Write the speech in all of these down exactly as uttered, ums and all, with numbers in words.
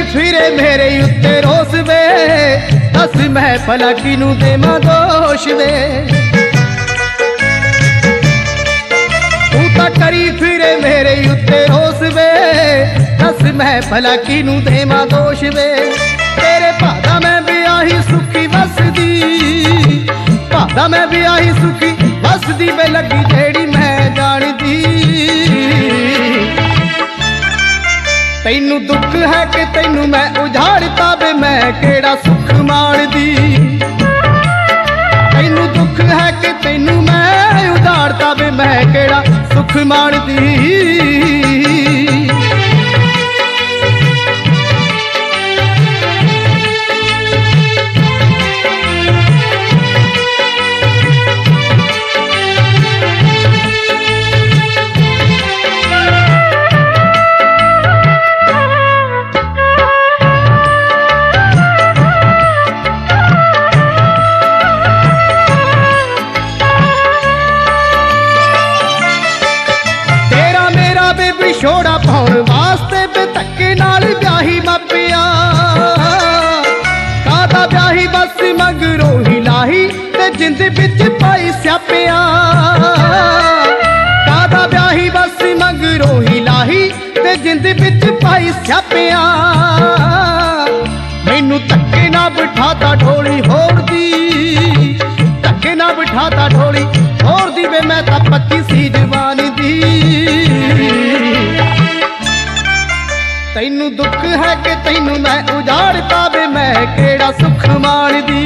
फिरे मेरे उत्ते रोस वे, दस मैं भला किनू देवां दोष वे। तू तां करी फिरे मेरे उत्ते रोस वे, दस मैं भला किनू देवां दोष वे। तेरे भादा मैं ब्याही सुखी वसदी, भादा मैं ब्याही सुखी वसदी वे लगी जेड़ी मैं जानदी। तैनू दुख है कि तैनू मैं उजाड़ता वे मैं केड़ा सुख माणदी। तैनू दुख है कि तैनू मैं उजाड़ता वे मैं केड़ा सुख माणदी। छोड़ा पाउण वास्ते बे धक्के नाल ब्याही मापिया, कादा ब्याही बस मगरों ही लाही ते जिंद बिच पाई स्यापिया। कादा ब्याही बस मगरों ही लाही ते जिंद बिच पाई स्यापिया। मैनू धक्के ना बिठाता ढोली होर दी, धक्के ना बिठाता ढोली होर दी वे मैं तां पक्की सी जवानी दी। तैनू दुख है कि तैनू मैं उजाड़ता वे मैं केड़ा सुख माणदी।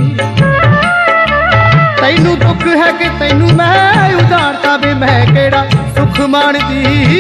तैनू दुख है कि तैनू मैं उजाड़ता वे मैं केड़ा सुख माणदी।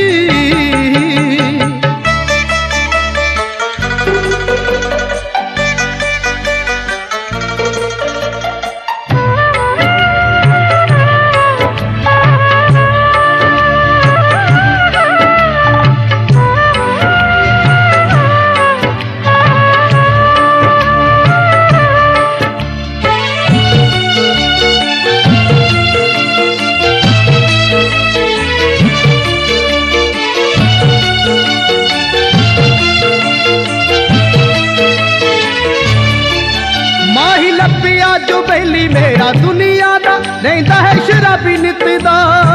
जो बेली मेरा दुनिया दा रहिंदा है शराबी नित दा।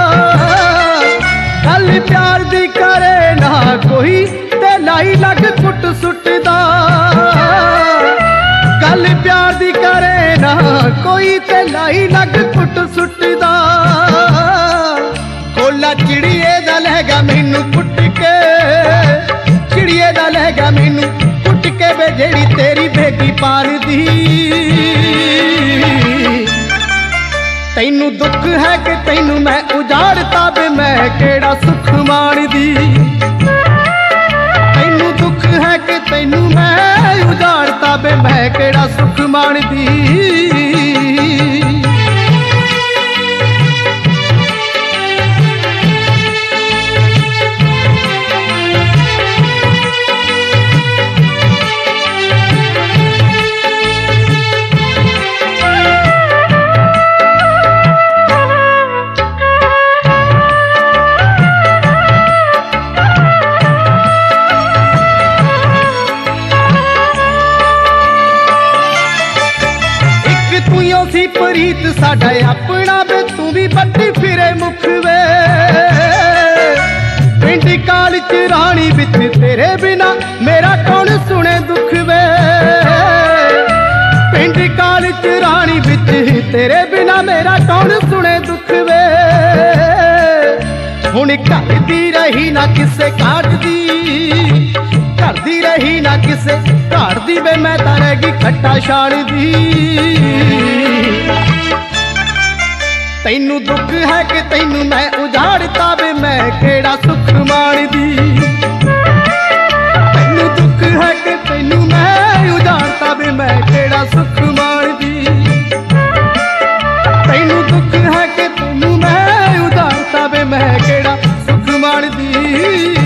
गल प्यार दी करे ना कोई ते लाई लग कुट सुटदा। गल प्यार दी करे ना कोई ते लाई लग कुट सुटदा। कोला चिड़िए दा लहगा मैनू कुट के, चिड़िए दा लहगा मैनू कुट के वे जेड़ी तेरी बेगी पार दी। तैनू दुख है कि तैनू मैं उजाड़ता वे मैं केड़ा सुख माणदी। तैनू दुख है कि तैनू मैं उजाड़ता वे मैं केड़ा सुख माणदी। सी प्रीत साडा अपना वे तू भी बड़ी फिरे मुख वे। पिंड काल च रानी बिच तेरे बिना मेरा कौन सुने दुख वे। पिंड काल च रानी बिच तेरे बिना मेरा कौन सुने दुख वे। हुण घर दी रही ना किसे काट दी, घर दी रही ना किसे घर दी वे मैं तां रह गई खट्टा शान दी। तैनू दुख है कि तैनू मैं उजाड़ता वे मैं केड़ा सुख माणदी। तैनू दुख है कि तैनू मैं उजाड़ता वे मैं केड़ा सुख माणदी। तैनू दुख है कि तैनू मैं उजाड़ता वे मैं केड़ा सुख माणदी।